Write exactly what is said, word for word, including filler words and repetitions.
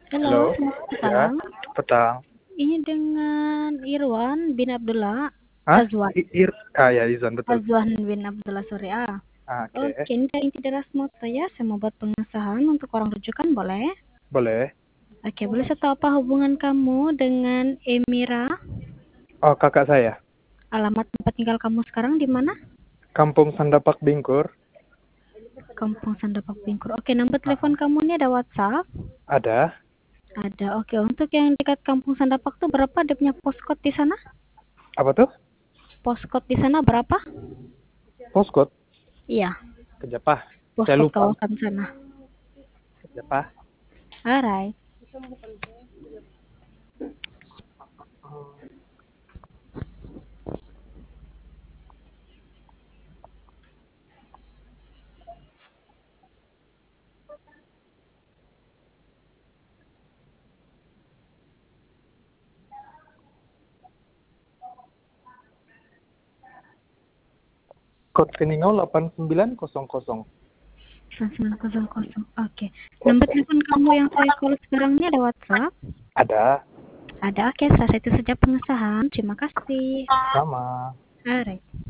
Halo, Halo, selamat ya, petang. petang. Ini dengan Irwan bin Abdullah Hah? Azwan. I- Ir, ah ya, Izan, betul. Azwan bin Abdullah, sorry ah. Ah, Oke, Oke, ini dari Cedera Smart ya. Saya mau buat pengesahan untuk orang rujukan, boleh? boleh. Oke, boleh saya tahu apa hubungan kamu dengan Emira? Oh, kakak saya. Alamat tempat tinggal kamu sekarang di mana? Kampung Sandapak Bingkur. Kampung Sandapak Bingkur. Oke, nomor telepon Ah, kamu ini ada WhatsApp? ada. Ada. Oke, untuk yang dekat Kampung Sandapak tuh berapa dia punya postcode di sana? Apa tuh? Postcode di sana berapa? Postcode. Iya, Kejapah. Saya postcode lupa. kawasan sana. Kejapah. Alright. Kode Keningau delapan sembilan nol nol. sembilan nol nol. Oke. Nomor telepon kamu yang saya call sekarang ini ada WhatsApp? Ada. Ada. Oke, selesai itu saja pengesahan. Terima kasih. Sama. Alright.